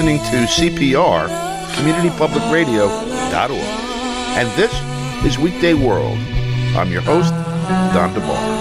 listening to CPR, CommunityPublicRadio.org. And this is Weekday World. I'm your host, Don DeBar.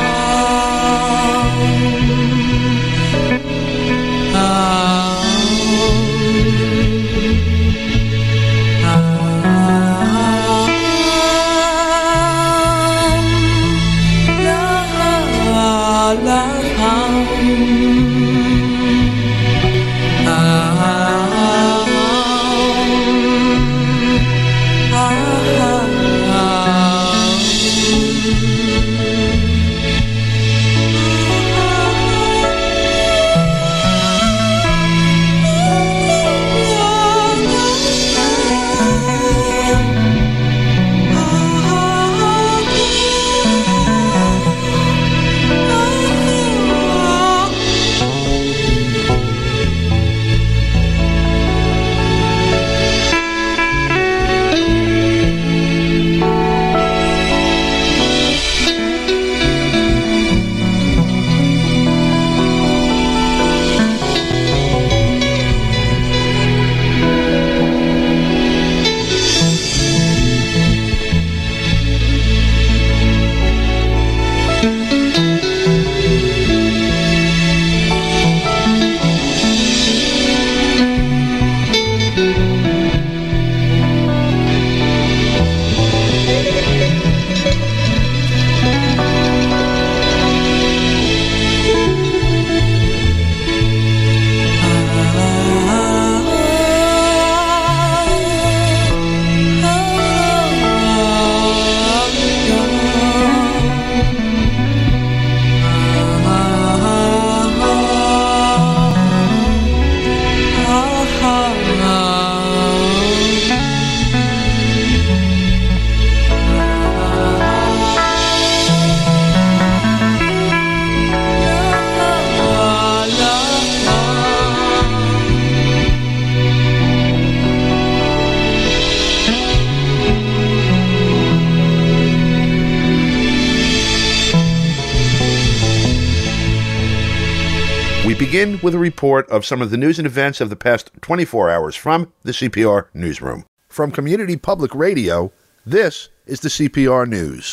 Begin with a report of some of the news and events of the past 24 hours from the CPR Newsroom. From Community Public Radio, this is the CPR News.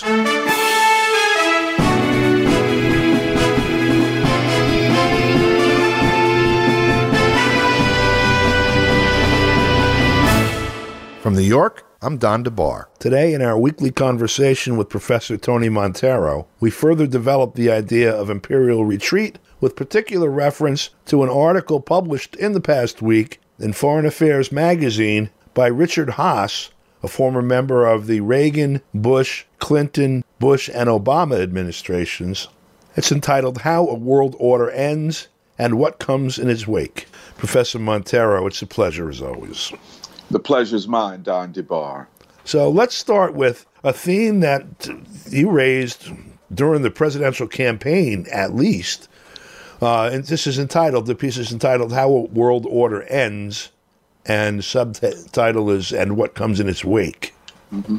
From New York, I'm Don DeBar. Today, in our weekly conversation with Professor Tony Montero, we further develop the idea of imperial retreat with particular reference to an article published in the past week in Foreign Affairs magazine by Richard Haass, a former member of the Reagan, Bush, Clinton, Bush, and Obama administrations. It's entitled How a World Order Ends and What Comes in Its Wake. Professor Montero, it's a pleasure as always. The pleasure's mine, Don DeBar. So let's start with a theme that you raised during the presidential campaign, at least. And this is entitled, the piece is entitled, How a World Order Ends, and the subtitle is, And What Comes in Its Wake. Mm-hmm.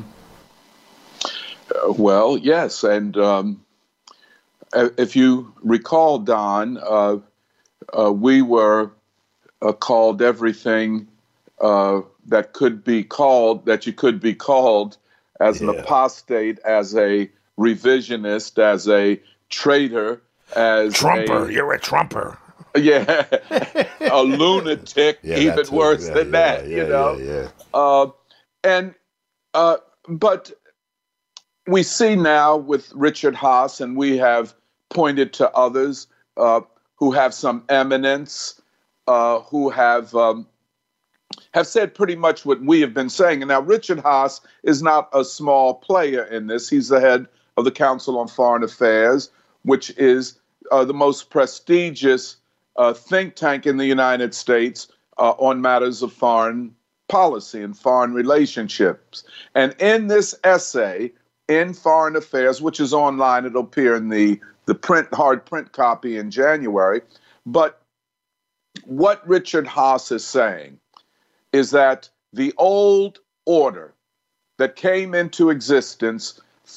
Well, yes, and if you recall, Don, we were called everything that could be called, that you could be called as an apostate, as a revisionist, as a traitor, as Trumper, you're a Trumper. Yeah, a lunatic, even worse than that, you know. But we see now with Richard Haass, and we have pointed to others who have some eminence, who have said pretty much what we have been saying. And now Richard Haass is not a small player in this. He's the head of the Council on Foreign Affairs, which is the most prestigious think tank in the United States on matters of foreign policy and foreign relationships. And in this essay in Foreign Affairs, which is online, it'll appear in the hard print copy in January. But what Richard Haass is saying is that the old order that came into existence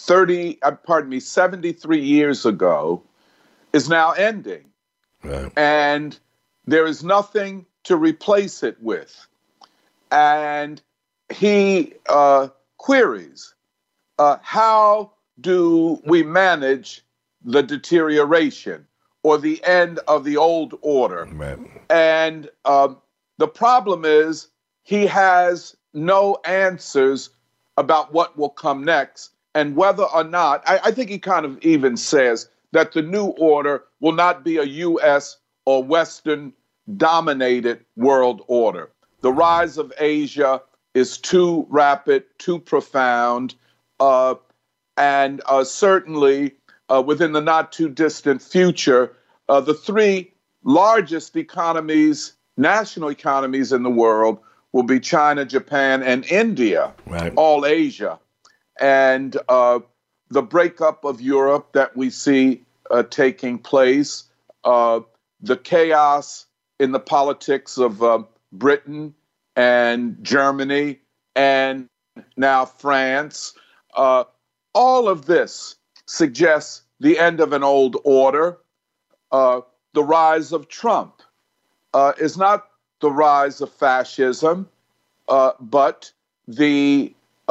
73 years ago is now ending. Right. And there is nothing to replace it with. And he queries, how do we manage the deterioration or the end of the old order? Right. And the problem is he has no answers about what will come next and whether or not, I think he kind of even says that the new order will not be a U.S. or Western dominated world order. The rise of Asia is too rapid, too profound, and certainly within the not too distant future, the three largest economies, national economies in the world will be China, Japan, and India, right. All Asia. And the breakup of Europe that we see taking place, the chaos in the politics of Britain and Germany and now France, all of this suggests the end of an old order. The rise of Trump is not the rise of fascism, but the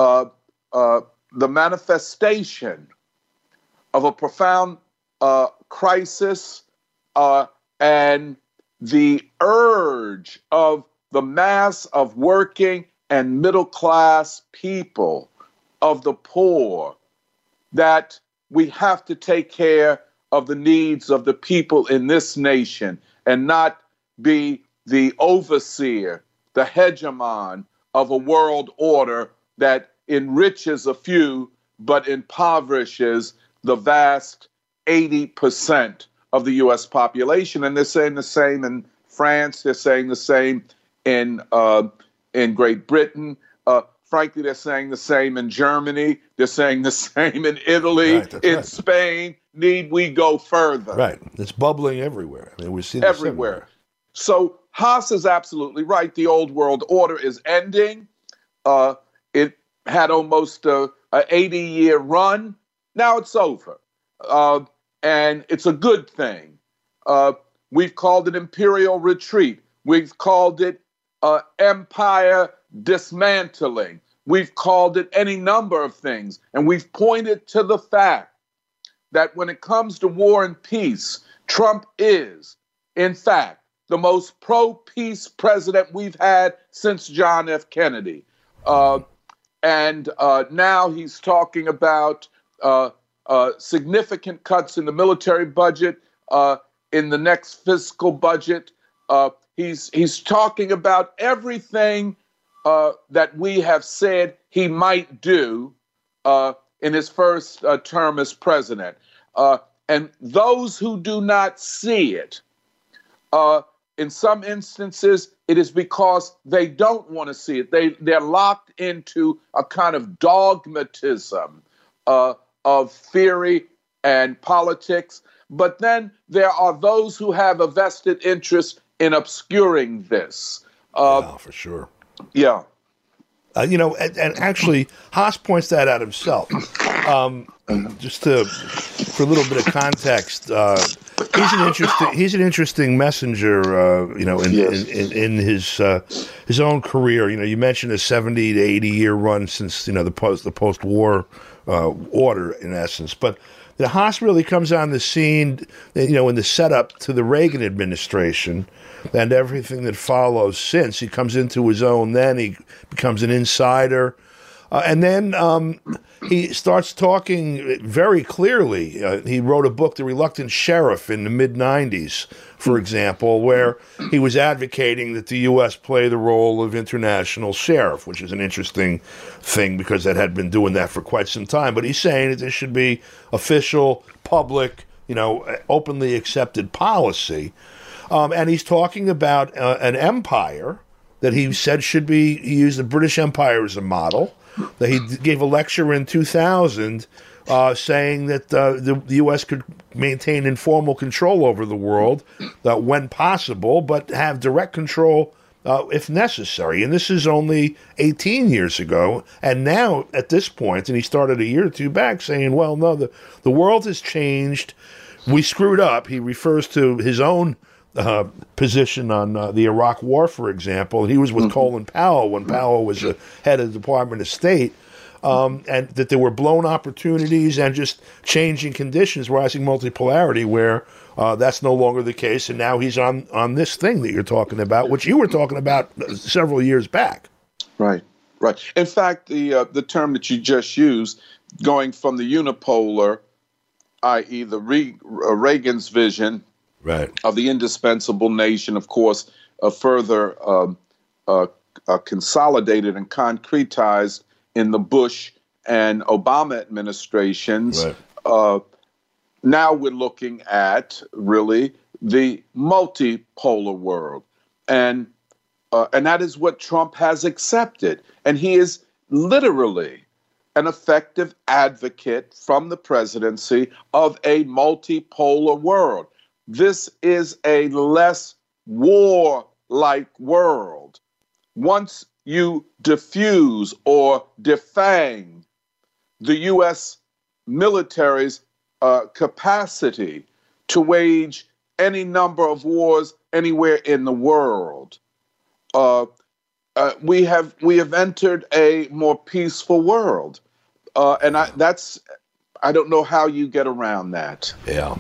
manifestation of a profound crisis and the urge of the mass of working and middle class people, of the poor, that we have to take care of the needs of the people in this nation and not be the overseer, the hegemon of a world order that enriches a few but impoverishes the vast 80% of the U.S. population. And they're saying the same in France. They're saying the same in Great Britain. Frankly, they're saying the same in Germany. They're saying the same in Italy, in Spain. Need we go further? Right. It's bubbling everywhere. I mean, we see this everywhere. So Haas is absolutely right. The old world order is ending. It had almost an 80-year run. Now it's over. And it's a good thing. We've called it imperial retreat. We've called it empire dismantling. We've called it any number of things. And we've pointed to the fact that when it comes to war and peace, Trump is, in fact, the most pro-peace president we've had since John F. Kennedy. And now he's talking about significant cuts in the military budget in the next fiscal budget. He's talking about everything that we have said he might do in his first term as president. And those who do not see it, in some instances, it is because they don't want to see it. They're locked into a kind of dogmatism of theory and politics. But then there are those who have a vested interest in obscuring this. Yeah, for sure. Yeah. And actually, Haas points that out himself. Just for a little bit of context, he's an interesting messenger. In his own career. You mentioned a 70 to 80 year run since the post-war order, in essence, but. Haas really comes on the scene, in the setup to the Reagan administration and everything that follows since. He comes into his own then. He becomes an insider. And then he starts talking very clearly. He wrote a book, The Reluctant Sheriff, in the mid-'90s, for example, where he was advocating that the U.S. play the role of international sheriff, which is an interesting thing because it had been doing that for quite some time. But he's saying that there should be official, public, openly accepted policy. And he's talking about an empire that he said should be, he used the British Empire as a model. That he gave a lecture in 2000 saying that the U.S. could maintain informal control over the world when possible, but have direct control if necessary. And this is only 18 years ago. And now, at this point, and he started a year or two back saying, well, no, the world has changed. We screwed up. He refers to his own position on the Iraq War, for example. He was with Colin Powell when Powell was head of the Department of State, and that there were blown opportunities and just changing conditions, rising multipolarity, where that's no longer the case. And now he's on this thing that you're talking about, which you were talking about several years back. Right. In fact, the term that you just used, going from the unipolar, i.e. the Reagan's vision, right, of the indispensable nation, of course, further consolidated and concretized in the Bush and Obama administrations. Right. Now we're looking at really the multipolar world, and that is what Trump has accepted, and he is literally an effective advocate from the presidency of a multipolar world. This is a less war-like world. Once you diffuse or defang the U.S. military's capacity to wage any number of wars anywhere in the world, we have entered a more peaceful world, and I don't know how you get around that. Yeah,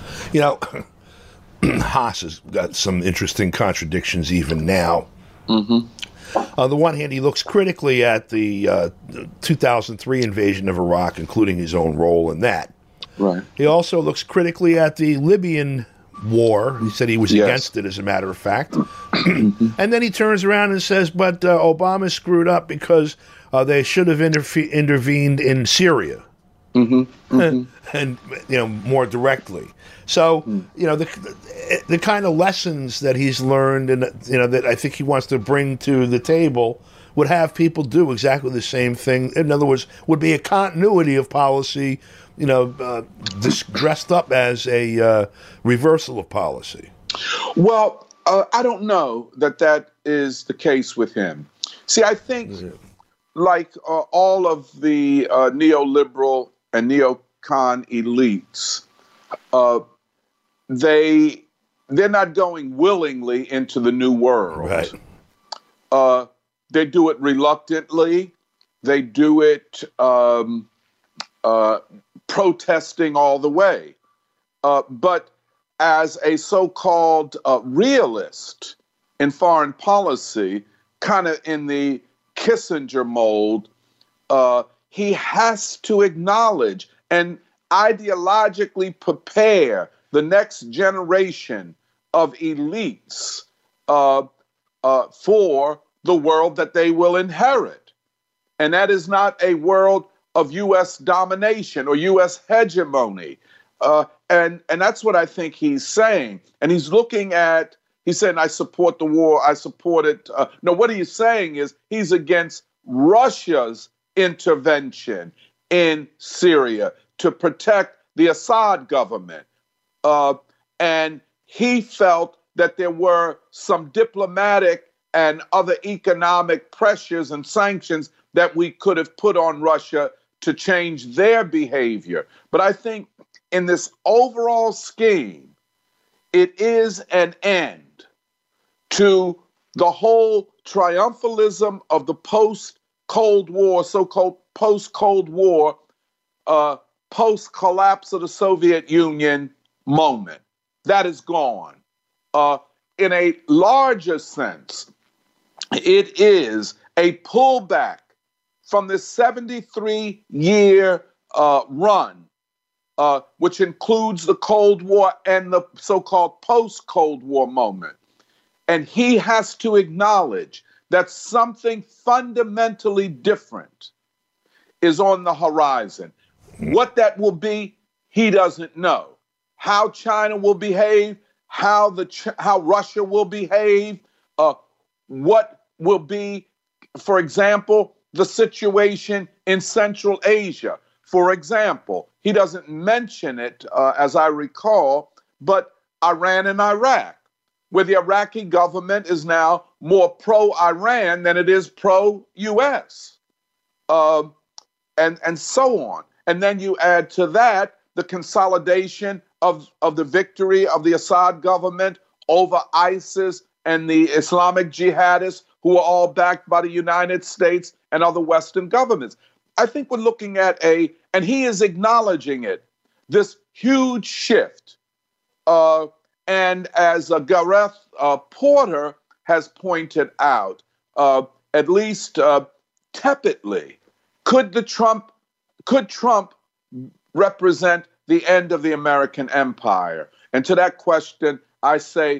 Haas has got some interesting contradictions even now. Mm-hmm. On the one hand, he looks critically at the 2003 invasion of Iraq, including his own role in that. Right. He also looks critically at the Libyan war. He said he was against it, as a matter of fact. And then he turns around and says, but Obama screwed up because they should have intervened in Syria. Mm-hmm. Mm-hmm. And more directly. So, the kind of lessons that he's learned and, that I think he wants to bring to the table would have people do exactly the same thing. In other words, would be a continuity of policy, dressed up as a reversal of policy. Well, I don't know that is the case with him. See, I think like all of the neoliberal and neocon elites, they're not going willingly into the new world. Right. They do it reluctantly. They do it protesting all the way. But as a so-called realist in foreign policy, kind of in the Kissinger mold, he has to acknowledge and ideologically prepare the next generation of elites for the world that they will inherit. And that is not a world of U.S. domination or U.S. hegemony. And that's what I think he's saying. And he's saying, I support the war, I support it. No, what he's saying is he's against Russia's intervention in Syria to protect the Assad government. And he felt that there were some diplomatic and other economic pressures and sanctions that we could have put on Russia to change their behavior. But I think in this overall scheme, it is an end to the whole triumphalism of the post-Cold War, so-called post-Cold War, post-collapse of the Soviet Union moment. That is gone. In a larger sense, it is a pullback from the 73-year run, which includes the Cold War and the so-called post-Cold War moment. And he has to acknowledge that something fundamentally different is on the horizon. What that will be, he doesn't know. How China will behave, how Russia will behave, what will be, for example, the situation in Central Asia. For example, he doesn't mention it, as I recall, but Iran and Iraq, where the Iraqi government is now more pro-Iran than it is pro-U.S., and so on. And then you add to that the consolidation of the victory of the Assad government over ISIS and the Islamic jihadists who are all backed by the United States and other Western governments. I think we're looking at and he is acknowledging it, this huge shift. And as Gareth Porter has pointed out, at least tepidly, could Trump represent the end of the American empire? And to that question, I say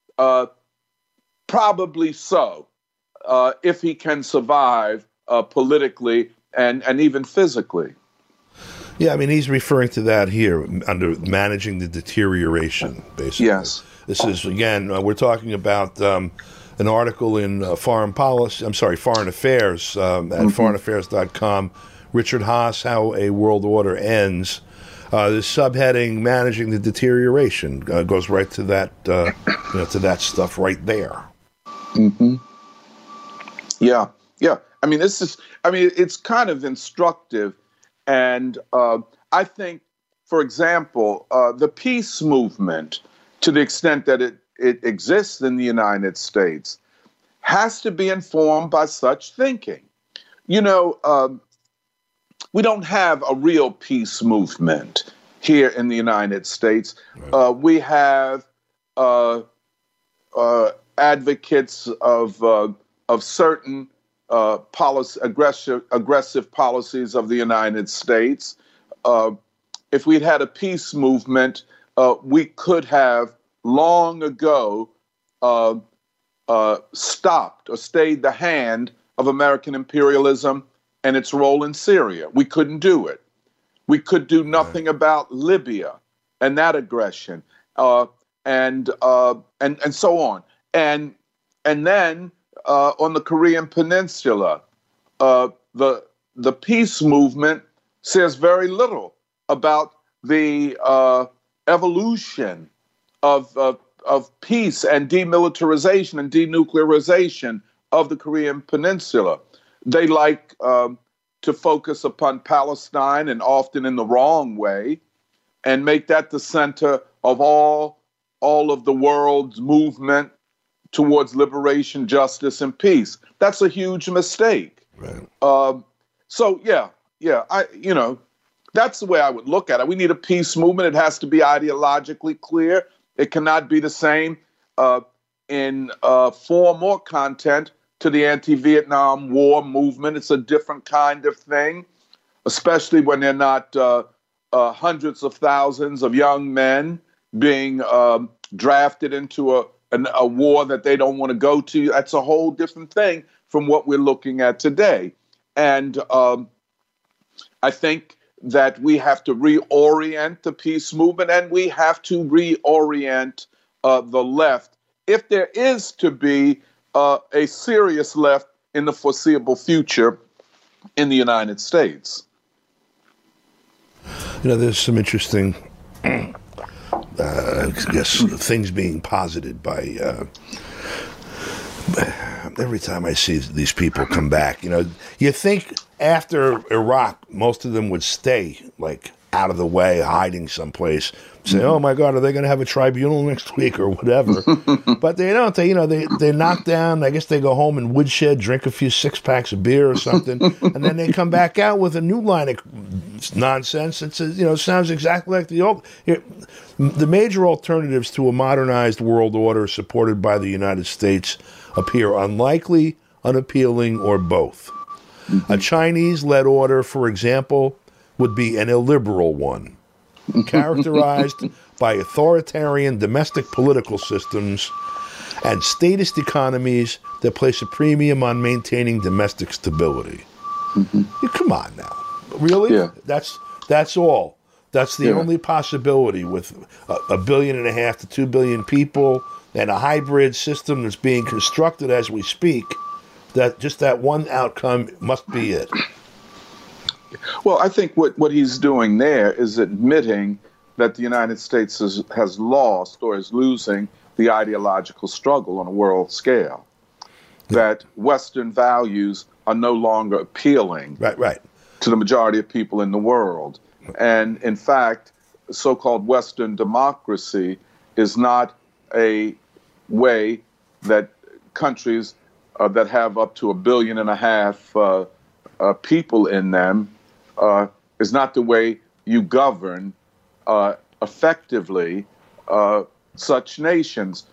probably so, if he can survive politically and even physically. Yeah, I mean, he's referring to that here under managing the deterioration, basically. Yes. This is, again, we're talking about an article in Foreign Affairs at foreignaffairs.com. Richard Haass, How a World Order Ends. The subheading, Managing the Deterioration, goes right to that, to that stuff right there. Mm-hmm. Yeah. I mean, it's kind of instructive. And I think, for example, the peace movement, to the extent that it exists in the United States, has to be informed by such thinking. We don't have a real peace movement here in the United States. Right. We have advocates of certain aggressive policies of the United States. If we'd had a peace movement, we could have long ago stopped or stayed the hand of American imperialism and its role in Syria. We couldn't do it. We could do nothing about Libya and that aggression, and so on. And then on the Korean Peninsula, the peace movement says very little about the evolution of peace and demilitarization and denuclearization of the Korean Peninsula. They like to focus upon Palestine, and often in the wrong way, and make that the center of all of the world's movement towards liberation, justice, and peace. That's a huge mistake. Right. That's the way I would look at it. We need a peace movement. It has to be ideologically clear. It cannot be the same in form or content to the anti-Vietnam War movement. It's a different kind of thing, especially when they're not hundreds of thousands of young men being drafted into a war that they don't want to go to. That's a whole different thing from what we're looking at today. And I think that we have to reorient the peace movement, and we have to reorient the left if there is to be a serious left in the foreseeable future in the United States. There's some interesting things being posited by every time I see these people come back. You think after Iraq, most of them would stay out of the way, hiding someplace, say, oh my God, are they going to have a tribunal next week or whatever? But they don't. They knock down. I guess they go home and woodshed, drink a few 6-packs of beer or something, and then they come back out with a new line of nonsense. It says, sounds exactly like the old. The major alternatives to a modernized world order supported by the United States appear unlikely, unappealing, or both. A Chinese-led order, for example, would be an illiberal one, characterized by authoritarian domestic political systems and statist economies that place a premium on maintaining domestic stability. Come on now. Really? Yeah. That's all. That's the only possibility with 1.5 billion to 2 billion people and a hybrid system that's being constructed as we speak, that just that one outcome must be it. Well, I think what he's doing there is admitting that the United States has lost or is losing the ideological struggle on a world scale, that Western values are no longer appealing to the majority of people in the world. And in fact, so-called Western democracy is not a way that countries that have up to 1.5 billion people in them is not the way you govern effectively such nations.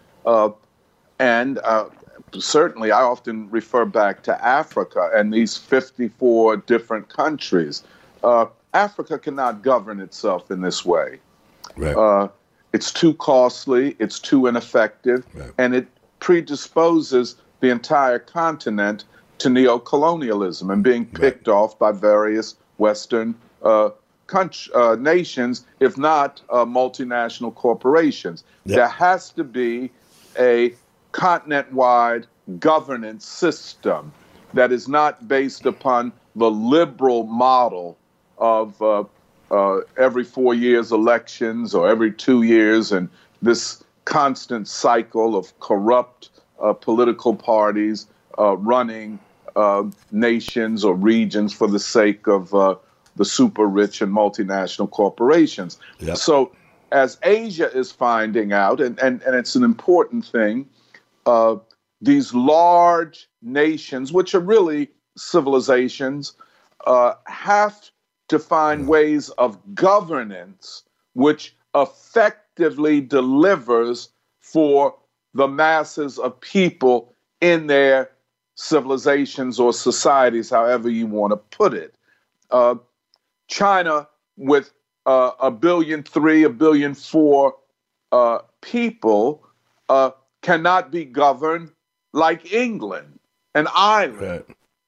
And certainly, I often refer back to Africa and these 54 different countries. Africa cannot govern itself in this way. Right. It's too costly, it's too ineffective, Right. and it predisposes the entire continent to neocolonialism and being picked off by various Western nations, if not multinational corporations. Yep. There has to be a continent-wide governance system that is not based upon the liberal model of every 4 years elections or every 2 years, and this constant cycle of corrupt political parties running nations or regions for the sake of the super rich and multinational corporations. Yep. So as Asia is finding out, and it's an important thing, these large nations, which are really civilizations, have to find ways of governance which effectively delivers for the masses of people in their civilizations or societies, however you want to put it. China, with 1.3 billion, 1.4 billion people, cannot be governed like England, an island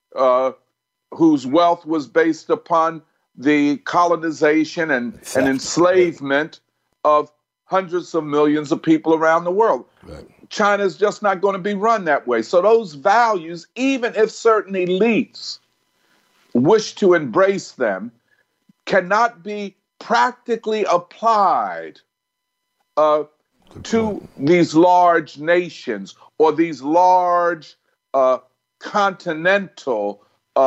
whose wealth was based upon the colonization and enslavement of hundreds of millions of people around the world. Right. China's just not going to be run that way. So those values, even if certain elites wish to embrace them, cannot be practically applied to these large nations or these large continental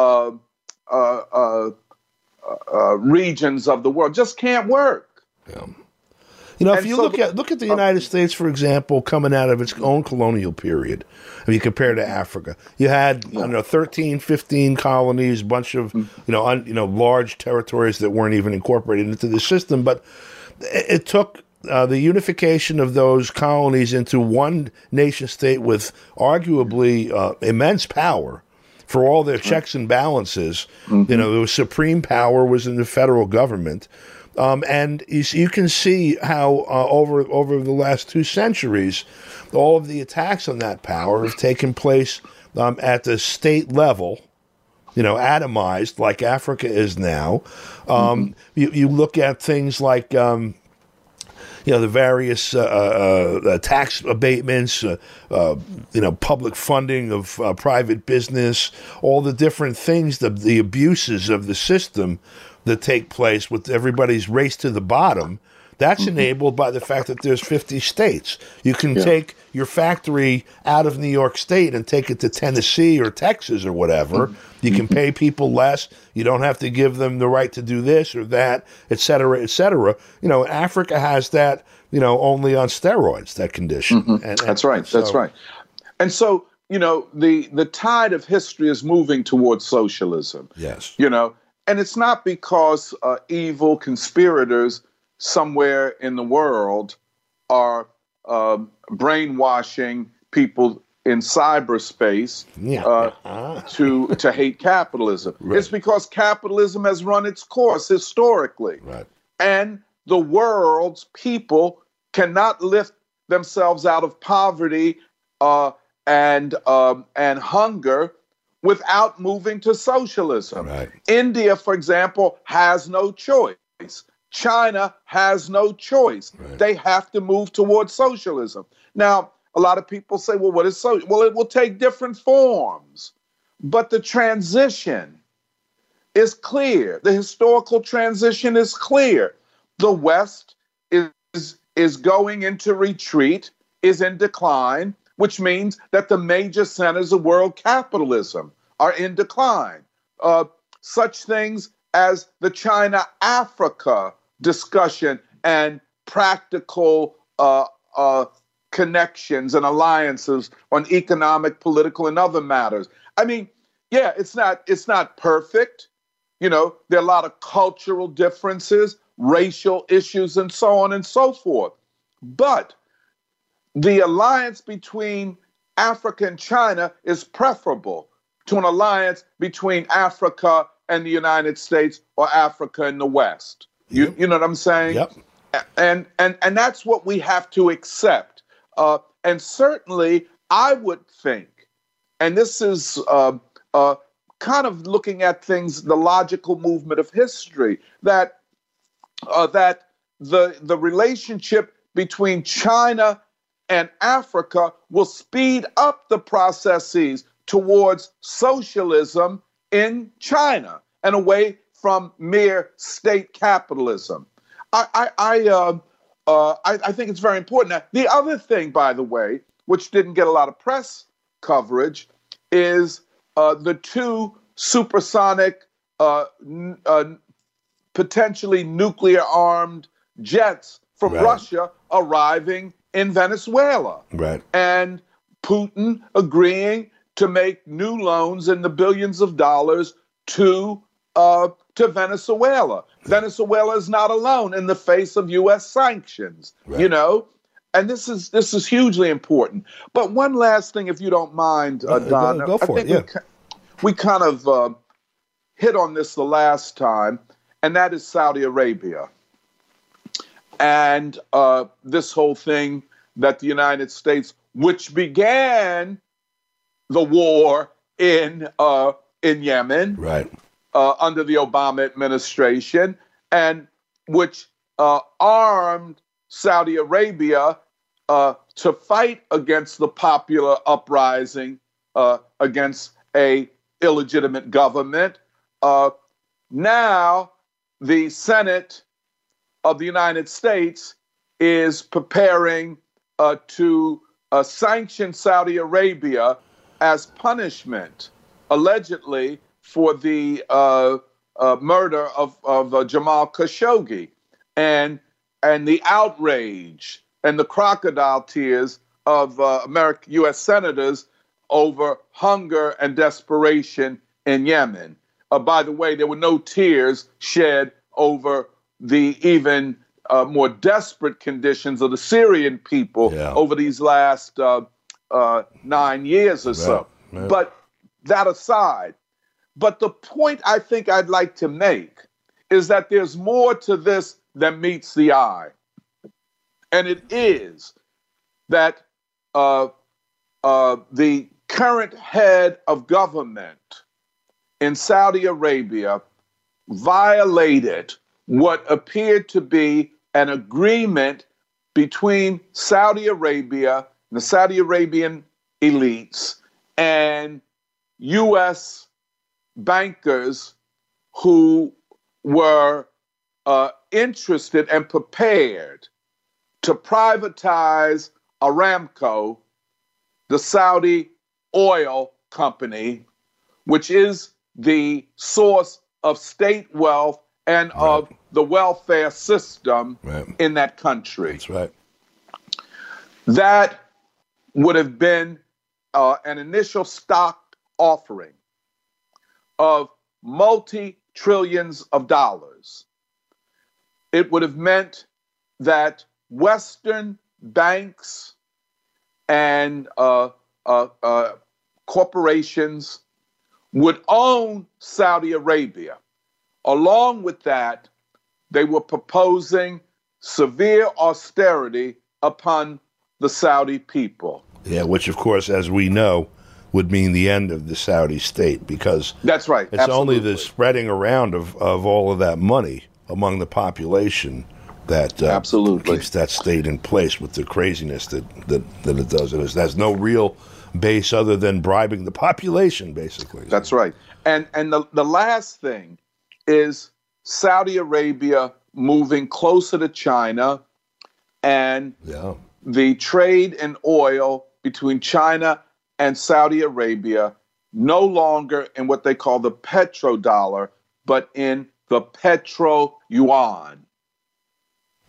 regions of the world. Just can't work. Yeah. You know, if you look at the United States, for example, coming out of its own colonial period, if you compare to Africa, you had 13, 15 colonies, a bunch of large territories that weren't even incorporated into the system. But it took the unification of those colonies into one nation state with arguably immense power for all their checks and balances. Mm-hmm. You know, the supreme power was in the federal government. And you can see how over the last 2 centuries, all of the attacks on that power have taken place at the state level, atomized like Africa is now. You look at things like, the various tax abatements, public funding of private business, all the different things, the abuses of the system that take place with everybody's race to the bottom. That's enabled by the fact that there's 50 states. You can take your factory out of New York State and take it to Tennessee or Texas or whatever. You can pay people less. You don't have to give them the right to do this or that, et cetera, et cetera. Africa has that, only on steroids, that condition. And that's right. That's right. And so, the tide of history is moving towards socialism. Yes. And it's not because evil conspirators somewhere in the world are brainwashing people in cyberspace to hate capitalism. Right. It's because capitalism has run its course historically. Right. And the world's people cannot lift themselves out of poverty and hunger without moving to socialism. Right. India, for example, has no choice. China has no choice. Right. They have to move towards socialism. Now, a lot of people say, well, what is social? Well, it will take different forms. But the transition is clear. The historical transition is clear. The West is going into retreat, is in decline, which means that the major centers of world capitalism are in decline. Such things as the China-Africa discussion and practical connections and alliances on economic, political, and other matters. I mean, yeah, it's not perfect. You know, there are a lot of cultural differences, racial issues, and so on and so forth. But the alliance between Africa and China is preferable to an alliance between Africa and the United States or Africa and the West. You know what I'm saying? Yep. And that's what we have to accept. And certainly, I would think, and this is kind of looking at things, the logical movement of history, that the relationship between China and Africa will speed up the processes towards socialism in China and away from mere state capitalism. I think it's very important. Now, the other thing, by the way, which didn't get a lot of press coverage, is the two supersonic, potentially nuclear-armed jets from Russia arriving in Venezuela. Right. And Putin agreeing to make new loans in the billions of dollars to Venezuela. Venezuela is not alone in the face of U.S. sanctions, you know, and this is hugely important. But one last thing, if you don't mind, Don, go for it. Yeah. We kind of hit on this the last time, and that is Saudi Arabia. And this whole thing that the United States, which began the war in Yemen, right, under the Obama administration, and which armed Saudi Arabia to fight against the popular uprising against a illegitimate government. Now, the Senate of the United States is preparing to sanction Saudi Arabia as punishment, allegedly, for the murder of Jamal Khashoggi, and the outrage and the crocodile tears of U.S. senators over hunger and desperation in Yemen. By the way, there were no tears shed over the even more desperate conditions of the Syrian people over these last 9 years or so. Right. But that aside, but the point I think I'd like to make is that there's more to this than meets the eye. And it is that the current head of government in Saudi Arabia violated what appeared to be an agreement between Saudi Arabia, the Saudi Arabian elites, and U.S. bankers who were interested and prepared to privatize Aramco, the Saudi oil company, which is the source of state wealth and of the welfare system in that country. That's right. That would have been an initial stock offering of multi-trillions of dollars. It would have meant that Western banks and corporations would own Saudi Arabia. Along with that, they were proposing severe austerity upon the Saudi people. Yeah, which, of course, as we know, would mean the end of the Saudi state, because that's right. It's only the spreading around of all of that money among the population that keeps that state in place with the craziness that it does. It has no real base other than bribing the population, basically. That's right. And the last thing is Saudi Arabia moving closer to China, and the trade in oil between China and Saudi Arabia no longer in what they call the petrodollar, but in the petro yuan.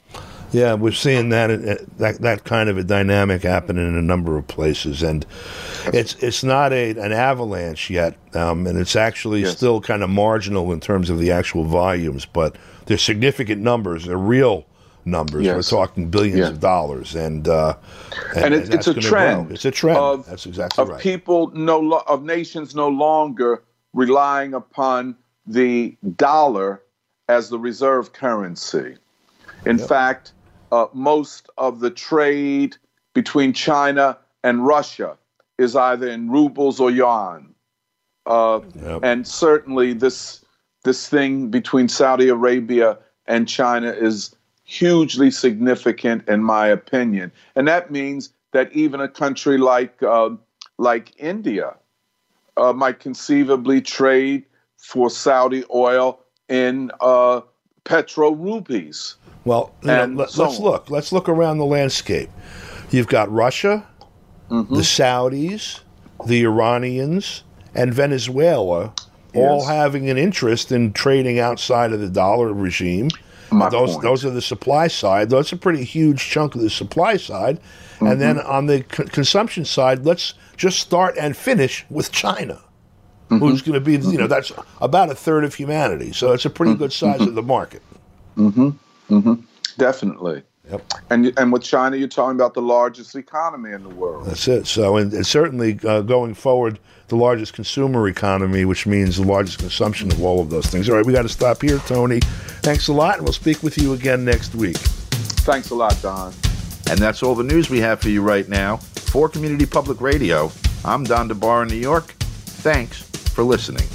Yeah, we're seeing that kind of a dynamic happen in a number of places, and it's not an avalanche yet, and it's actually still kind of marginal in terms of the actual volumes, but they're significant numbers. They're real numbers. We're talking billions of dollars, and it's a trend. It's a trend. That's exactly right. Of people of nations no longer relying upon the dollar as the reserve currency. In fact, most of the trade between China and Russia is either in rubles or yuan. And certainly this thing between Saudi Arabia and China is hugely significant, in my opinion. And that means that even a country like India might conceivably trade for Saudi oil in petro rupees. Well, let's look around the landscape. You've got Russia, the Saudis, the Iranians, and Venezuela all having an interest in trading outside of the dollar regime. Those are the supply side. That's a pretty huge chunk of the supply side. And then on the consumption side, let's just start and finish with China, who's going to be, that's about a third of humanity. So it's a pretty good size of the market. Definitely. Yep. And with China, you're talking about the largest economy in the world. That's it. So, and certainly going forward, the largest consumer economy, which means the largest consumption of all of those things. All right, we got to stop here, Tony. Thanks a lot, and we'll speak with you again next week. Thanks a lot, Don. And that's all the news we have for you right now. For Community Public Radio, I'm Don DeBar in New York. Thanks for listening.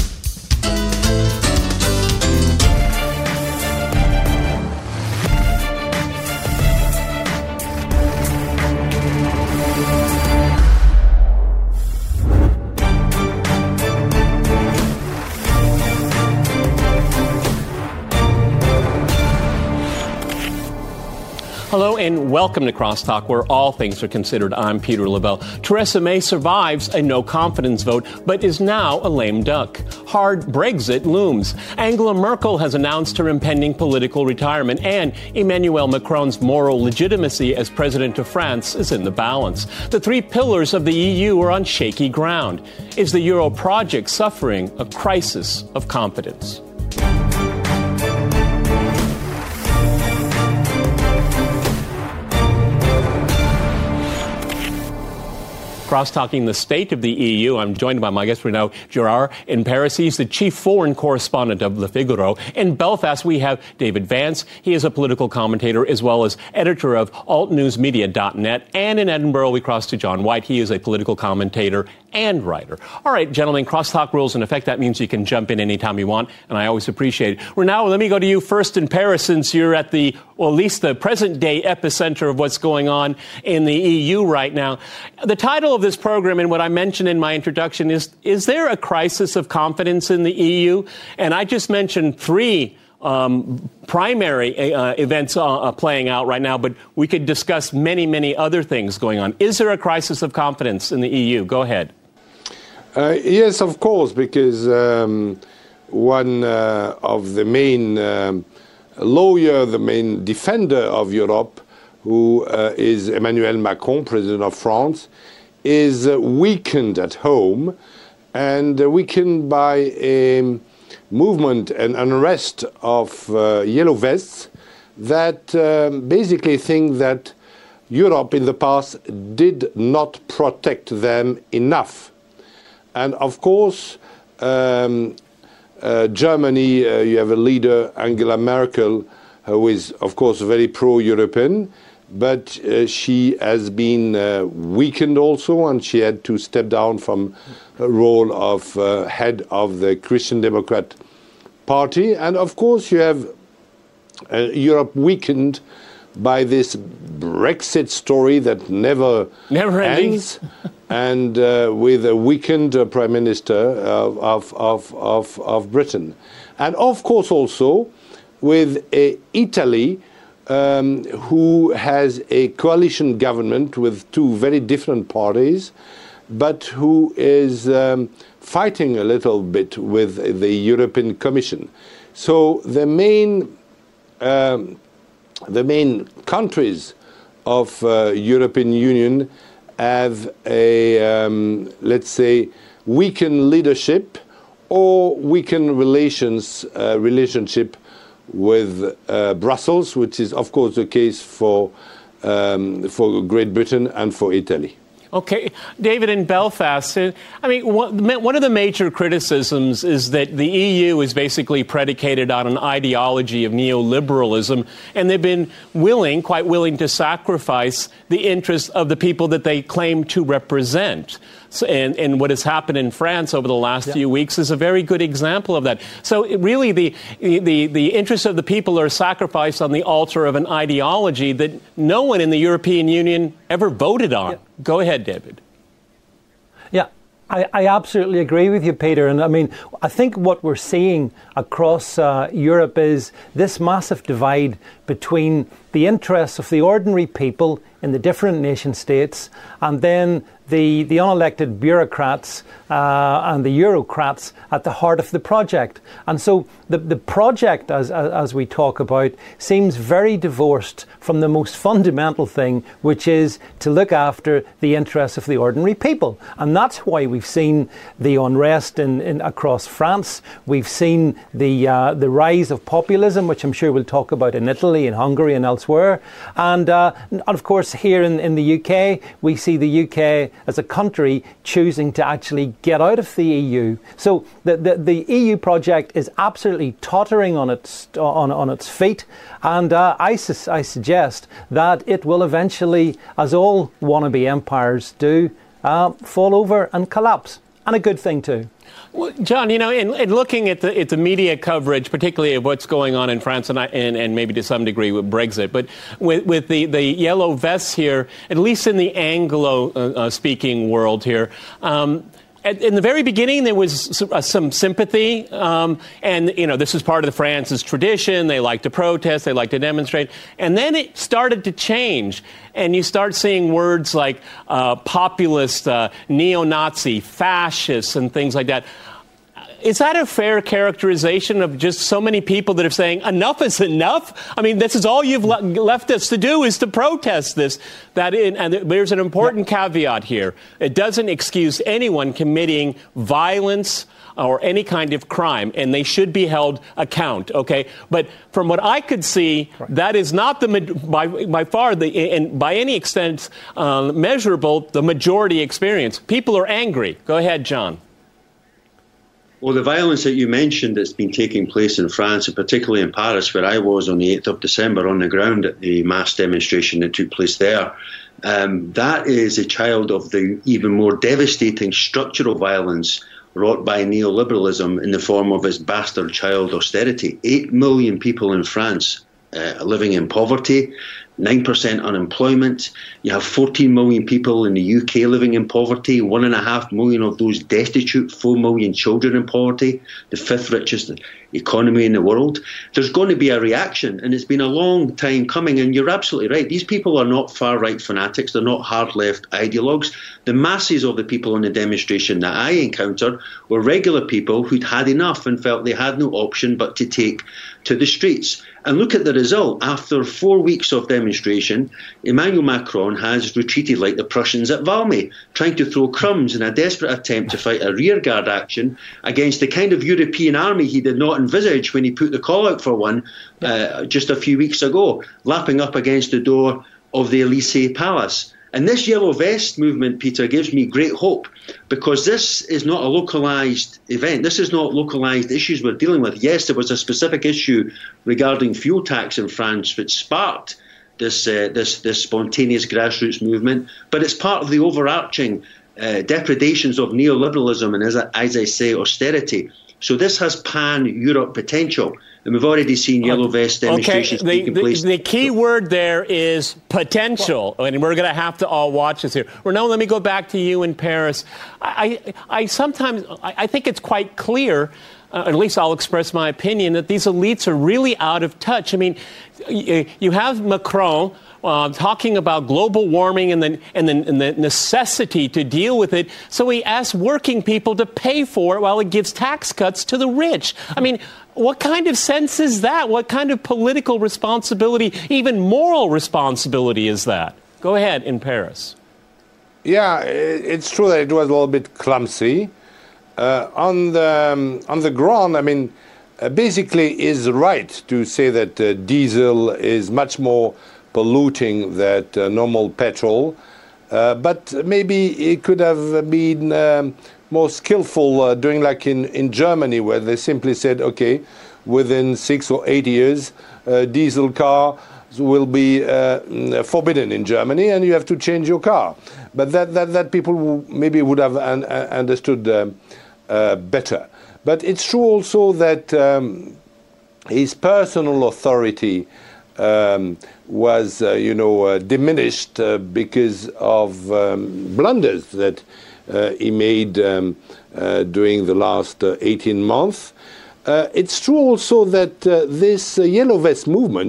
Hello and welcome to Crosstalk, where all things are considered. I'm Peter Lavelle. Theresa May survives a no-confidence vote, but is now a lame duck. Hard Brexit looms. Angela Merkel has announced her impending political retirement, and Emmanuel Macron's moral legitimacy as president of France is in the balance. The three pillars of the EU are on shaky ground. Is the Euro project suffering a crisis of confidence? Cross-talking the state of the EU, I'm joined by my guest right now, Gerard in Paris. He's the chief foreign correspondent of Le Figaro. In Belfast, we have David Vance. He is a political commentator as well as editor of altnewsmedia.net. And in Edinburgh, we cross to John White. He is a political commentator and writer. All right, gentlemen, crosstalk rules in effect. That means you can jump in anytime you want, and I always appreciate it. Let me go to you first in Paris, since you're at at least the present-day epicenter of what's going on in the EU right now. The title of this program, and what I mentioned in my introduction, is there a crisis of confidence in the EU? And I just mentioned three primary events playing out right now, but we could discuss many, many other things going on. Is there a crisis of confidence in the EU? Go ahead. Yes, of course, because one of the main lawyer, the main defender of Europe, who is Emmanuel Macron, president of France, is weakened at home and weakened by a movement and unrest of yellow vests that basically think that Europe in the past did not protect them enough. And of course, Germany, you have a leader, Angela Merkel, who is, of course, very pro-European, but she has been weakened also, and she had to step down from her role of head of the Christian Democrat Party. And of course, you have Europe weakened by this Brexit story that never ends, and with a weakened Prime Minister of Britain. And of course also with Italy, who has a coalition government with two very different parties, but who is fighting a little bit with the European Commission. So the main the main countries of European Union have a, let's say, weakened leadership or weakened relationship with Brussels, which is, of course, the case for Great Britain and for Italy. Okay, David, in Belfast, I mean, one of the major criticisms is that the EU is basically predicated on an ideology of neoliberalism, and they've been quite willing to sacrifice the interests of the people that they claim to represent. So, and what has happened in France over the last few weeks is a very good example of that. So really the interests of the people are sacrificed on the altar of an ideology that no one in the European Union ever voted on. Yeah. Go ahead, David. Yeah, I absolutely agree with you, Peter. And I mean, I think what we're seeing across Europe is this massive divide between the interests of the ordinary people in the different nation states and then the unelected bureaucrats and the Eurocrats at the heart of the project. And so the project, as we talk about, seems very divorced from the most fundamental thing, which is to look after the interests of the ordinary people. And that's why we've seen the unrest across France. We've seen the rise of populism, which I'm sure we'll talk about in Italy, in Hungary and elsewhere. And of course, here in the UK, we see the UK as a country choosing to actually get out of the EU. So the EU project is absolutely tottering on its feet, and I suggest that it will eventually, as all wannabe empires do, fall over and collapse. And a good thing too. Well, John, you know, in looking at the media coverage, particularly of what's going on in France and maybe to some degree with Brexit, but with the yellow vests here, at least in the Anglo-speaking world here, in the very beginning, there was some sympathy, and, you know, this is part of France's tradition. They like to protest. They like to demonstrate. And then it started to change, and you start seeing words like populist, neo-Nazi, fascist, and things like that. Is that a fair characterization of just so many people that are saying enough is enough? I mean, this is all you've left us to do is to protest this. And there's an important caveat here. It doesn't excuse anyone committing violence or any kind of crime, and they should be held account, okay? But from what I could see, that is not by far, and by any extent measurable, the majority experience. People are angry. Go ahead, John. Well, the violence that you mentioned that's been taking place in France, and particularly in Paris, where I was on the 8th of December on the ground at the mass demonstration that took place there, that is a child of the even more devastating structural violence wrought by neoliberalism in the form of its bastard child austerity. 8 million people in France living in poverty, 9% unemployment. You have 14 million people in the UK living in poverty, 1.5 million of those destitute, 4 million children in poverty, the 5th richest economy in the world. There's going to be a reaction, and it's been a long time coming, and you're absolutely right. These people are not far-right fanatics. They're not hard-left ideologues. The masses of the people on the demonstration that I encountered were regular people who'd had enough and felt they had no option but to take to the streets. And look at the result. After 4 weeks of demonstration, Emmanuel Macron has retreated like the Prussians at Valmy, trying to throw crumbs in a desperate attempt to fight a rearguard action against the kind of European army he did not envisage when he put the call out for one just a few weeks ago, lapping up against the door of the Elysee Palace. And this yellow vest movement, Peter, gives me great hope, because this is not a localised event. This is not localised issues we're dealing with. Yes, there was a specific issue regarding fuel tax in France which sparked this spontaneous grassroots movement, but it's part of the overarching depredations of neoliberalism and, as I say, austerity. So this has pan-Europe potential. And we've already seen yellow vest demonstrations taking place. The key word there is potential, and we're going to have to all watch this here. Renaud, let me go back to you in Paris. I sometimes think it's quite clear at least I'll express my opinion, that these elites are really out of touch. I mean, you have Macron talking about global warming and the necessity to deal with it. So he asks working people to pay for it while he gives tax cuts to the rich. I mean, what kind of sense is that? What kind of political responsibility, even moral responsibility is that? Go ahead, in Paris. Yeah, it's true that it was a little bit clumsy. On the ground, I mean, basically is right to say that diesel is much more polluting than normal petrol, but maybe it could have been more skillful doing like in Germany, where they simply said, okay, within 6 or 8 years, diesel car will be forbidden in Germany, and you have to change your car. But that people maybe would have understood better. But it's true also that his personal authority was, diminished because of blunders that he made during the last 18 months. It's true also that this Yellow Vest movement,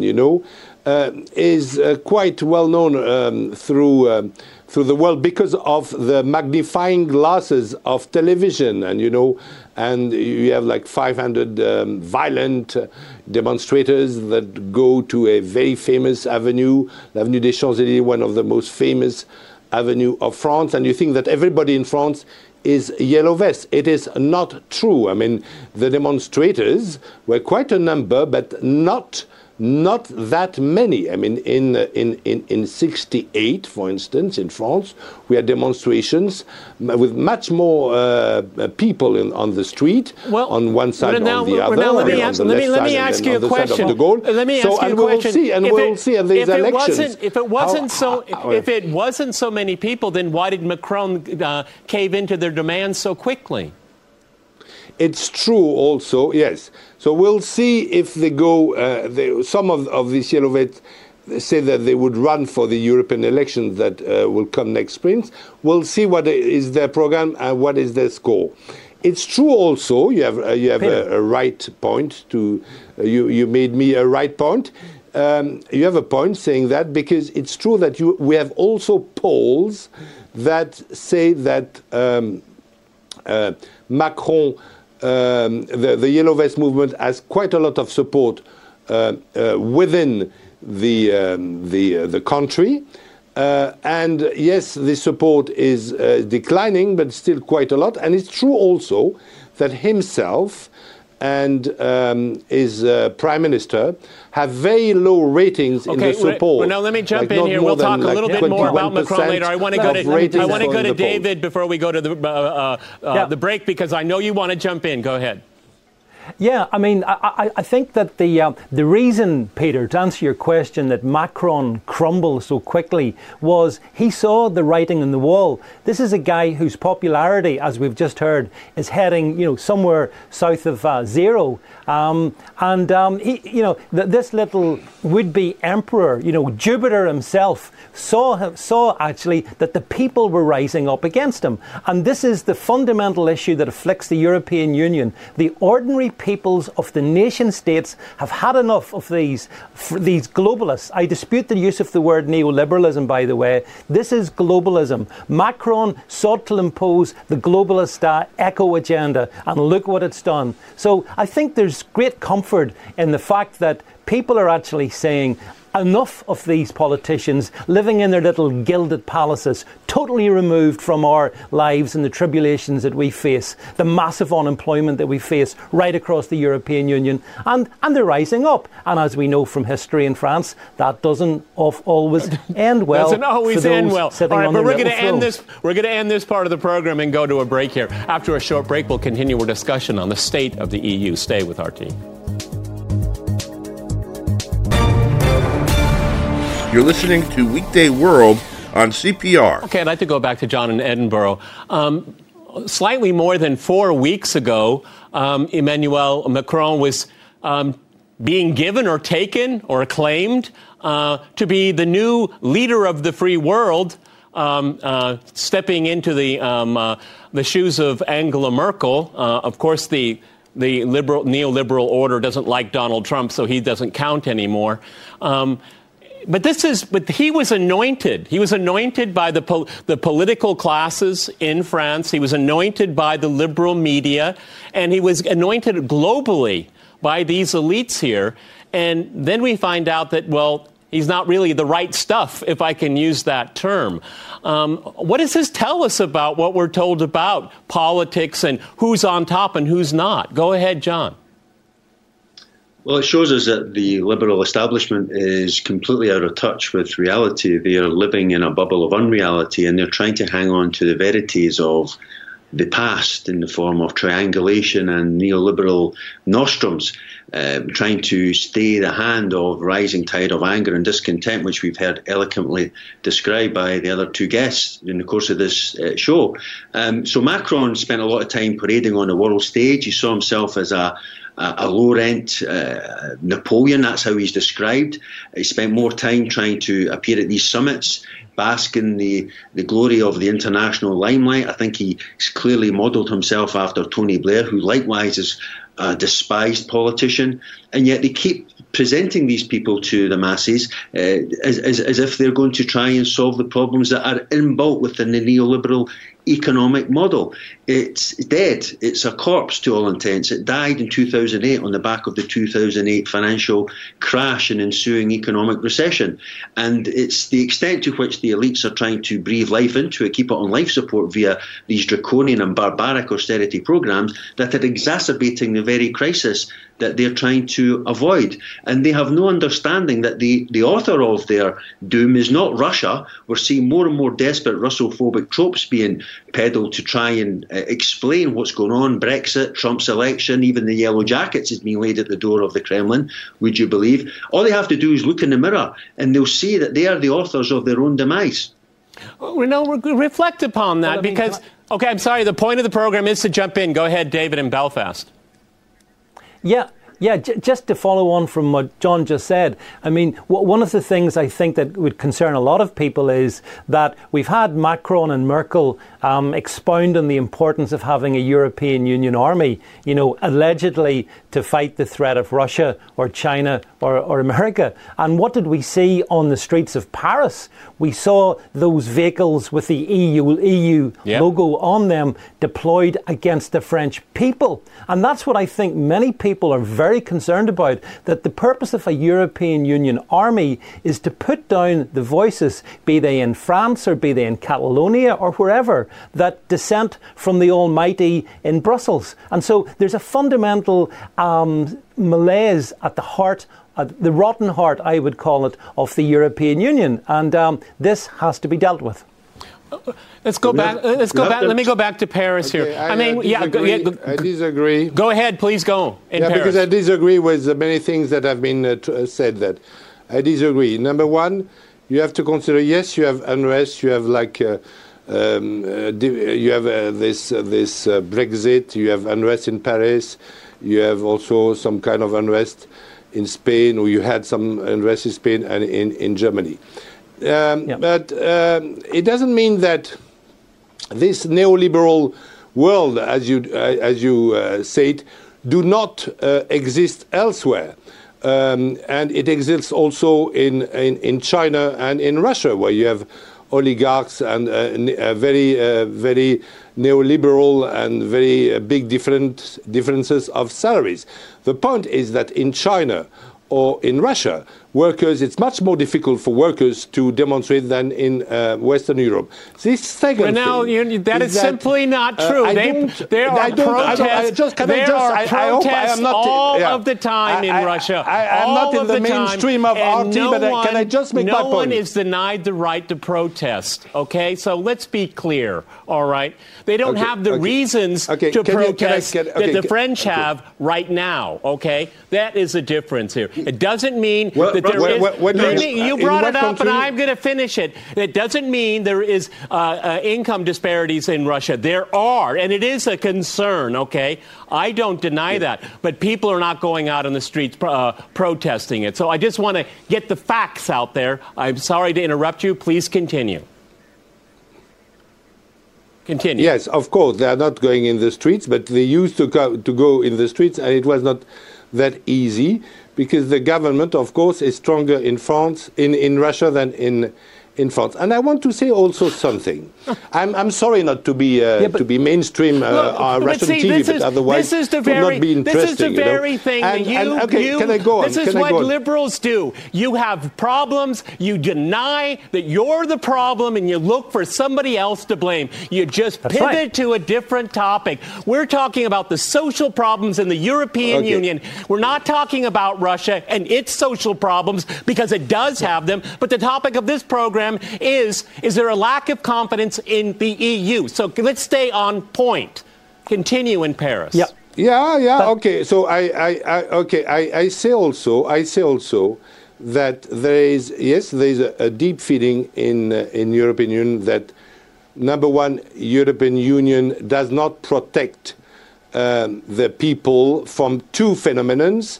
is quite well known through the world because of the magnifying glasses of television, and you have like 500 violent demonstrators that go to a very famous avenue, l'Avenue des Champs-Élysées, one of the most famous avenue of France, and you think that everybody in France is Yellow Vest. It is not true. I mean, the demonstrators were quite a number, but not that many. I mean, in 68, for instance, in France, we had demonstrations with much more people on the street, on one side and on the other. Let me ask you a question. We'll see. And there's elections. If it wasn't so many people, then why did Macron cave into their demands so quickly? It's true also, yes. So we'll see if they go, some of these Yellow Vests say that they would run for the European elections that will come next spring. We'll see what is their program and what is their score. It's true also, you have a right point to, you made me a right point. You have a point saying that because it's true that we have also polls that say that Macron, the Yellow Vest movement has quite a lot of support within the country, and yes, the support is declining, but still quite a lot. And it's true also that himself and his prime minister have very low ratings in the support. Now let me jump in here. We'll talk a little bit more about Macron later. I want to go to David before we go to the break, because I know you want to jump in. Go ahead. Yeah, I mean, I think that the reason, Peter, to answer your question, that Macron crumbled so quickly was he saw the writing on the wall. This is a guy whose popularity, as we've just heard, is heading, somewhere south of zero. This little would-be emperor, Jupiter himself, saw actually that the people were rising up against him. And this is the fundamental issue that afflicts the European Union. The ordinary peoples of the nation states have had enough of these globalists. I dispute the use of the word neoliberalism, by the way. This is globalism. Macron sought to impose the globalist eco agenda, and look what it's done. So I think there's great comfort in the fact that people are actually saying, enough of these politicians living in their little gilded palaces, totally removed from our lives and the tribulations that we face, the massive unemployment that we face right across the European Union, and they're rising up. And as we know from history in France, that doesn't always end well. Doesn't always end well. All right, but we're going to end this. We're going to end this part of the program and go to a break here. After a short break, we'll continue our discussion on the state of the EU. Stay with our team. You're listening to Weekday World on CPR. Okay, I'd like to go back to John in Edinburgh. Slightly more than 4 weeks ago, Emmanuel Macron was being given or taken or acclaimed to be the new leader of the free world, stepping into the shoes of Angela Merkel. Of course, the the neoliberal order doesn't like Donald Trump, so he doesn't count anymore. But he was anointed. He was anointed by the political classes in France. He was anointed by the liberal media, and he was anointed globally by these elites here. And then we find out that, well, he's not really the right stuff, if I can use that term. What does this tell us about what we're told about politics and who's on top and who's not? Go ahead, John. Well, it shows us that the liberal establishment is completely out of touch with reality. They are living in a bubble of unreality, and they're trying to hang on to the verities of the past in the form of triangulation and neoliberal nostrums, trying to stay the hand of rising tide of anger and discontent, which we've heard eloquently described by the other two guests in the course of this show. So Macron spent a lot of time parading on the world stage. He saw himself as a low-rent Napoleon. That's how he's described. He spent more time trying to appear at these summits, bask in the glory of the international limelight. I think he clearly modelled himself after Tony Blair, who likewise is a despised politician. And yet they keep presenting these people to the masses as if they're going to try and solve the problems that are inbuilt within the neoliberal economic model. It's dead. It's a corpse to all intents. It died in 2008 on the back of the 2008 financial crash and ensuing economic recession. And it's the extent to which the elites are trying to breathe life into it, keep it on life support via these draconian and barbaric austerity programs that are exacerbating the very crisis that they're trying to avoid. And they have no understanding that the author of their doom is not Russia. We're seeing more and more desperate Russophobic tropes being peddled to try and explain what's going on. Brexit, Trump's election, even the yellow jackets is being laid at the door of the Kremlin, would you believe? All they have to do is look in the mirror and they'll see that they are the authors of their own demise. Reflect upon that because, okay, I'm sorry, the point of the program is to jump in. Go ahead, David, in Belfast. Yeah, just to follow on from what John just said, I mean, one of the things I think that would concern a lot of people is that we've had Macron and Merkel expound on the importance of having a European Union army, allegedly to fight the threat of Russia or China or America. And what did we see on the streets of Paris? We saw those vehicles with the EU logo on them deployed against the French people. And that's what I think many people are very concerned about, that the purpose of a European Union army is to put down the voices, be they in France or be they in Catalonia or wherever, that dissent from the almighty in Brussels. And so there's a fundamental malaise at the heart, the rotten heart, I would call it, of the European Union. And this has to be dealt with. Let's go back. Let me go back to Paris here. I disagree. Go ahead, please go. Because I disagree with many things that have been said. That I disagree. Number one, you have to consider. Yes, you have unrest. You have this Brexit. You have unrest in Paris. You have also some kind of unrest in Spain, or you had some unrest in Spain and in Germany. But it doesn't mean that this neoliberal world, as you said, do not exist elsewhere. And it exists also in China and in Russia, where you have oligarchs and very neoliberal and very big differences of salaries. The point is that in China or in Russia, it's much more difficult for workers to demonstrate than in Western Europe. This second thing that is simply not true. There are protests all of the time in Russia. I'm not in the mainstream of RT, but can I just make my point? No one is denied the right to protest, okay? So let's be clear, all right? They don't have the reasons to protest that the French have right now, okay? That is the difference here. It doesn't mean that you brought it up, and I'm going to finish it. It doesn't mean there is income disparities in Russia. There are, and it is a concern, okay? I don't deny that. But people are not going out on the streets protesting it. So I just want to get the facts out there. I'm sorry to interrupt you. Please continue. Continue. Yes, of course, they are not going in the streets, but they used to go in the streets, and it was not that easy because the government, of course, is stronger in France, in Russia than in France. And I want to say also something. I'm sorry not to be mainstream Russian TV, but otherwise it would not be interesting. This is the very thing that can I go on? This is what liberals do. You have problems, you deny that you're the problem, and you look for somebody else to blame. You just pivot to a different topic. We're talking about the social problems in the European Union. We're not talking about Russia and its social problems, because it does have them. But the topic of this program is there a lack of confidence in the EU? So let's stay on point. Continue in Paris. Yeah. Okay. So I say also that there is a deep feeling in European Union that, number one, European Union does not protect the people from two phenomenons: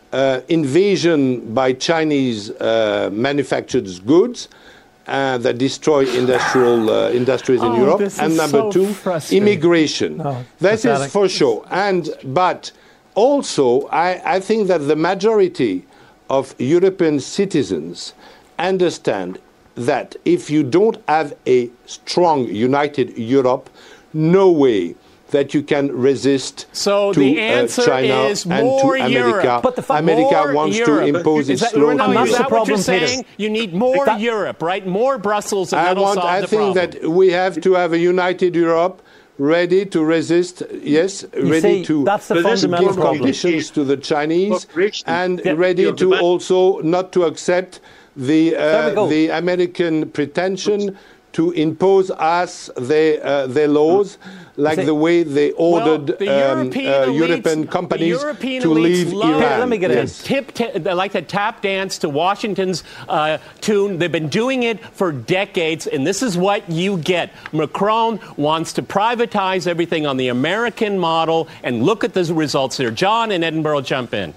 invasion by Chinese manufactured goods that destroy industries in Europe, and number two, immigration. This is for sure. But also, I think that the majority of European citizens understand that if you don't have a strong, united Europe, no way that you can resist so to the answer China is and more to America. Europe. But the America wants to impose its law. Is that what you're Peter. saying? You need more Europe, right? More Brussels, and that'll solve the problem. I think that we have to have a united Europe, ready to resist, that's the fundamental give conditions to the Chinese, and ready to also not to accept the American pretension to impose us their laws, like the way they ordered European companies to leave Iran. Let me get in. They like to tap dance to Washington's tune. They've been doing it for decades, and this is what you get. Macron wants to privatize everything on the American model, and look at the results here. John in Edinburgh, jump in.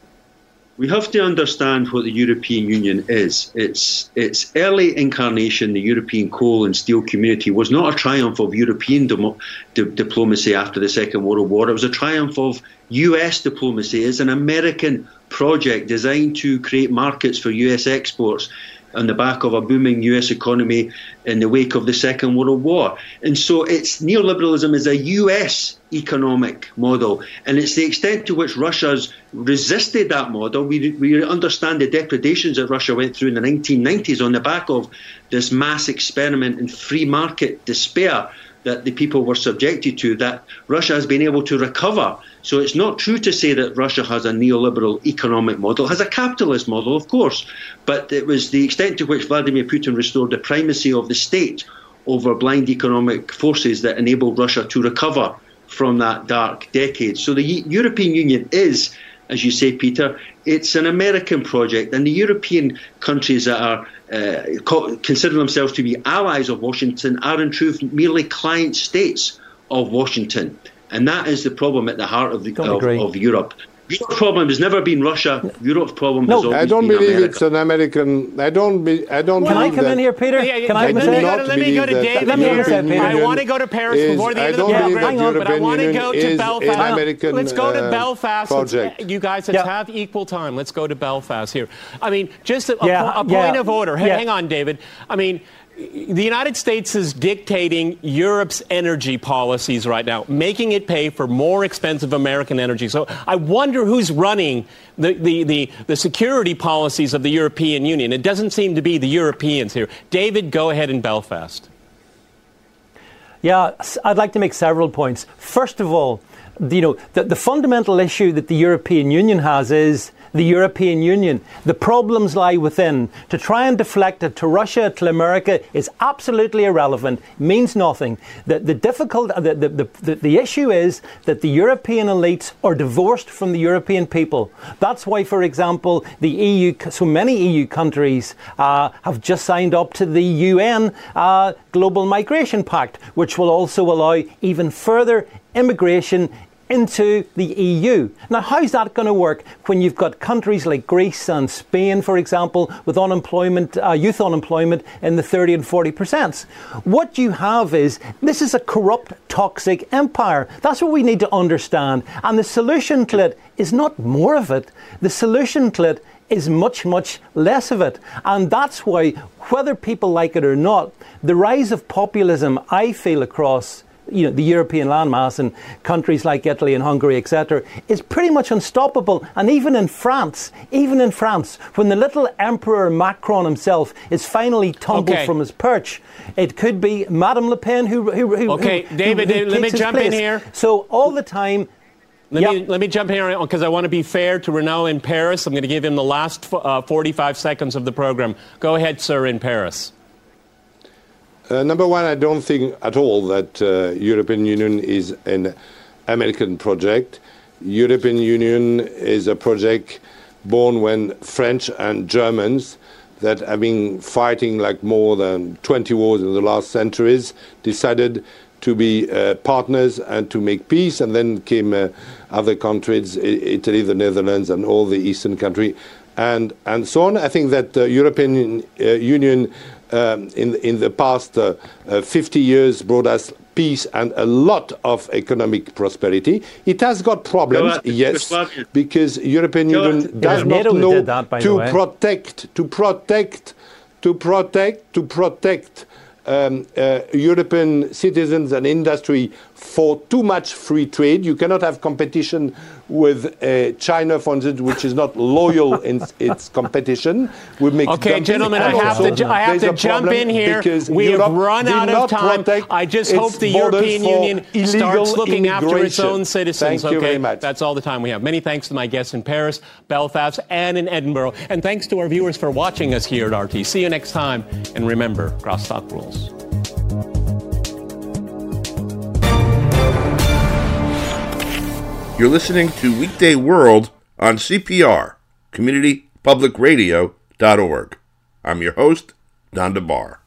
We have to understand what the European Union is. Its early incarnation, the European coal and steel community, was not a triumph of European diplomacy after the Second World War. It was a triumph of US diplomacy. It's an American project designed to create markets for US exports on the back of a booming US economy in the wake of the Second World War. And so its neoliberalism is a US economic model, and it's the extent to which Russia's resisted that model. We understand the depredations that Russia went through in the 1990s on the back of this mass experiment in free market despair that the people were subjected to, that Russia has been able to recover. So it's not true to say that Russia has a neoliberal economic model. It has a capitalist model, of course, but it was the extent to which Vladimir Putin restored the primacy of the state over blind economic forces that enabled Russia to recover from that dark decade. So the European Union is, as you say, Peter, it's an American project, and the European countries that are consider themselves to be allies of Washington are in truth merely client states of Washington. And that is the problem at the heart of Europe. Europe's problem has never been Russia. Europe's problem has always been America. I don't believe it's an American. I don't believe that. Can I come in here, Peter? Can I let me go to David. I want to go to Paris before the end of the program, but I want to go to Belfast. Let's go to Belfast. You guys have equal time. Let's go to Belfast here. I mean, just a point of order. Hang on, David. I mean, the United States is dictating Europe's energy policies right now, making it pay for more expensive American energy. So I wonder who's running the security policies of the European Union. It doesn't seem to be the Europeans here. David, go ahead in Belfast. Yeah, I'd like to make several points. First of all, the fundamental issue that the European Union has is the European Union. The problems lie within. To try and deflect it to Russia, to America, is absolutely irrelevant, means nothing. The issue is that the European elites are divorced from the European people. That's why, for example, the EU, so many EU countries have just signed up to the UN Global Migration Pact, which will also allow even further immigration into the EU. Now, how's that going to work when you've got countries like Greece and Spain, for example, with unemployment, youth unemployment in the 30 and 40%? What you have is, this is a corrupt, toxic empire. That's what we need to understand. And the solution to it is not more of it. The solution to it is much, much less of it. And that's why, whether people like it or not, the rise of populism, I feel, across the European landmass and countries like Italy and Hungary, etc., is pretty much unstoppable. And even in France, when the little Emperor Macron himself is finally tumbled from his perch, it could be Madame Le Pen who David, let me jump in here. So all the time. Let me jump in here because I want to be fair to Renaud in Paris. I'm going to give him the last 45 seconds of the program. Go ahead, sir, in Paris. Number one, I don't think at all that European Union is an American project. European Union is a project born when French and Germans that have been fighting like more than 20 wars in the last centuries decided to be partners and to make peace, and then came other countries, Italy, the Netherlands, and all the eastern countries, and so on. I think that the European Union in the past 50 years brought us peace and a lot of economic prosperity. It has got problems, yes, because European Union does not know to protect European citizens and industry for too much free trade. You cannot have competition with China, for instance, which is not loyal in its competition. We make gentlemen, I have to jump in here. We have run out of time. I just hope the European Union starts looking after its own citizens. Thank you very much. That's all the time we have. Many thanks to my guests in Paris, Belfast, and in Edinburgh. And thanks to our viewers for watching us here at RT. See you next time. And remember, crosstalk rules. You're listening to Weekday World on CPR, CommunityPublicRadio.org. I'm your host, Don DeBar.